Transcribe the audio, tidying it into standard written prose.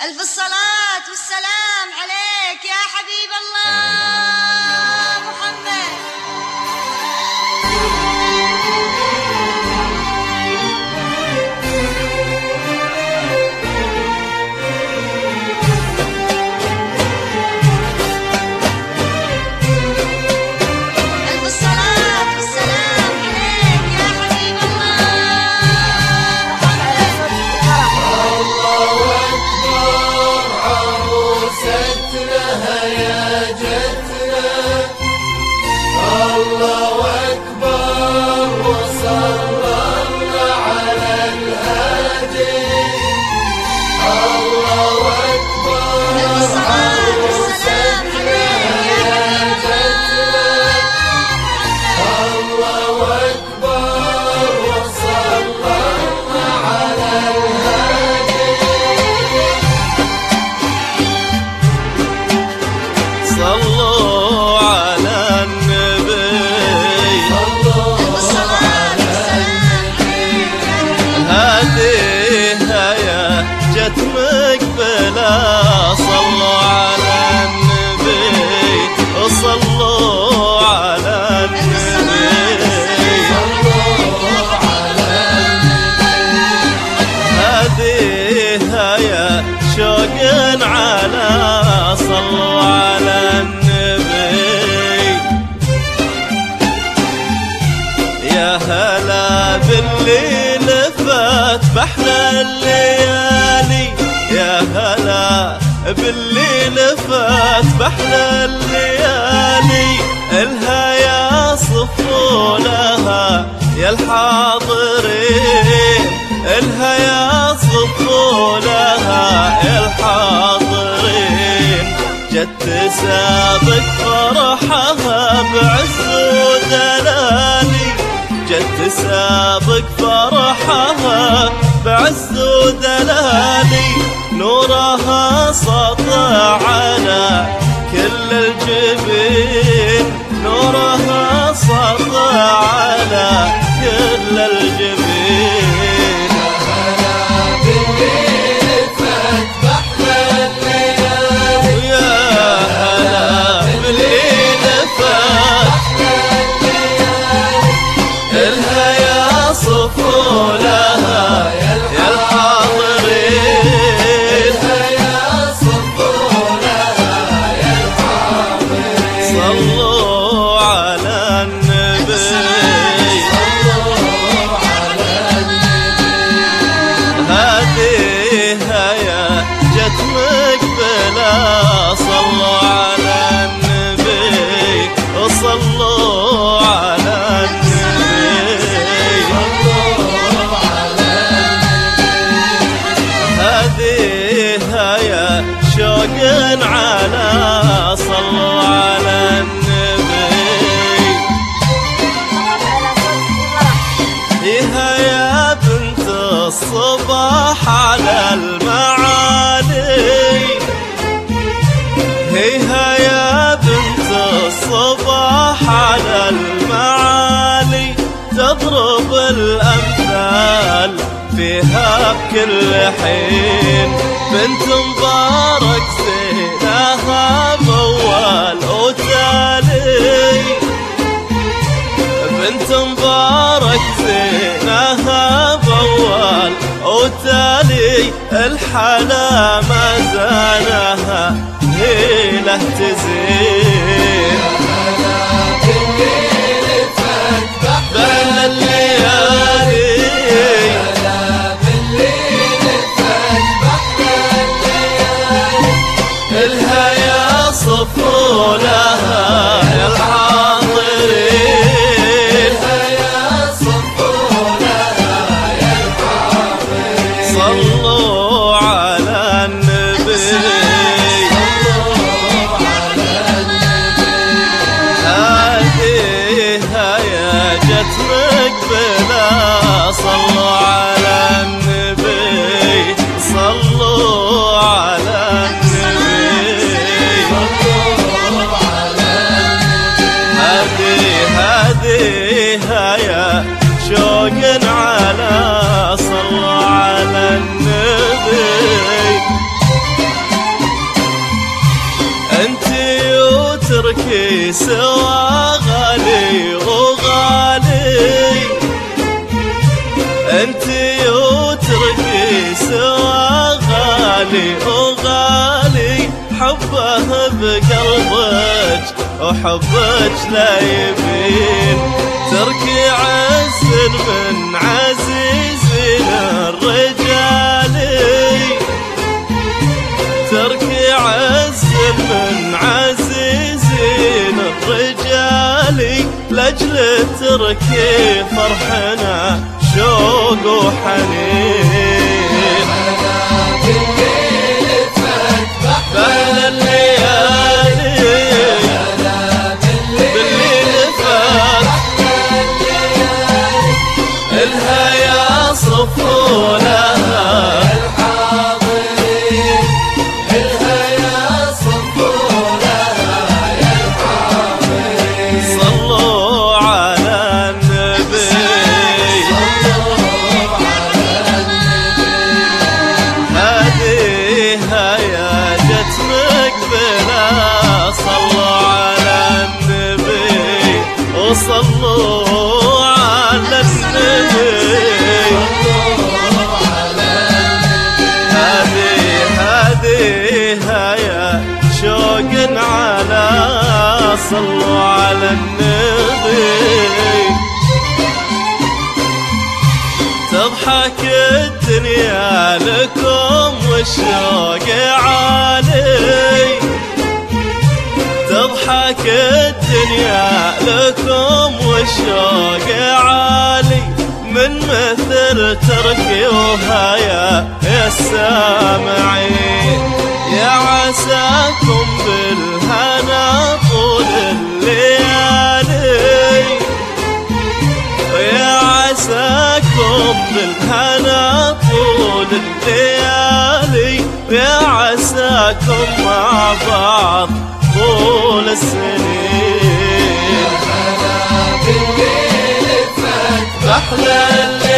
ألف الصلاة والسلام عليك يا حبيب الله محمد. ألف الصلاة والسلام عليك يا حبيب الله محمد. الله أكبر عروستنا هيجتنا، الله أكبر وصلى الله على الهادي، الله أكبر عروستنا هيجتنا، الله أكبر وصلى الله على الهادي. صلوا على النبي، صلوا على هديها يا جت مقبلة. صلوا على النبي وصلوا على النبي، هديها يا شوق على. صلوا على النبي، يا هلا باللي لفت بحنا الليالي، يا هلا باللي لفت بحنا الليالي. الها يا صفولها يا الحاضرين، الها يا صفولها يا الحاضرين. جت سابق فرحها بعز ودلالي، جت سابق فرحها بعز ودلالي. نورها سطع على كل الجبين، نورها سطع على كل الجبين. يا هلا باللي لفت، الها يا صفولها يا الحاضرين، صلوا على النبي، هديها يا جت مقبلة. صلوا على النبي وصلوا على النبي، هديها يا شوق على. صلوا على النبي، فيها يا بنت الصباح على المعالي، هيها يا بنت الصباح على المعالي. تضرب الأمثال فيها بكل حين، بنت مبارك زينها موال وتالي، بنت مبارك زينها موال وتالي. الحلا ما زانها هيله تزين، بين الليالي. الها يا صفولها يا الحاضرين، صلوا على النبي، هديها يا جت مقبلة. صلوا على النبي، صلوا على النبي، تركي سوا غالي وغالي، انتي وتركي سوا غالي وغالي، حبه بقلبك وحبك لا يبين، تركي عز من عزيزين الرجالي، تركي عز من عزيزين الرجالي، لاجل تركي فرحنا شوق وحنين، بهل الليالي بالليل فات الها يا صفولها صلوا على النبي، هذه يا شوق على صلوا على النبي، تضحك الدنيا لكم والشوق عالي، تضحك الدنيا لكم والشوق عالي، من مثل تركي وهايا يا السامعين، يا عساكم بالهنا طول الليالي، يا عساكم بالهنا طول الليالي، يا عساكم مع بعض طول السنين، أحلى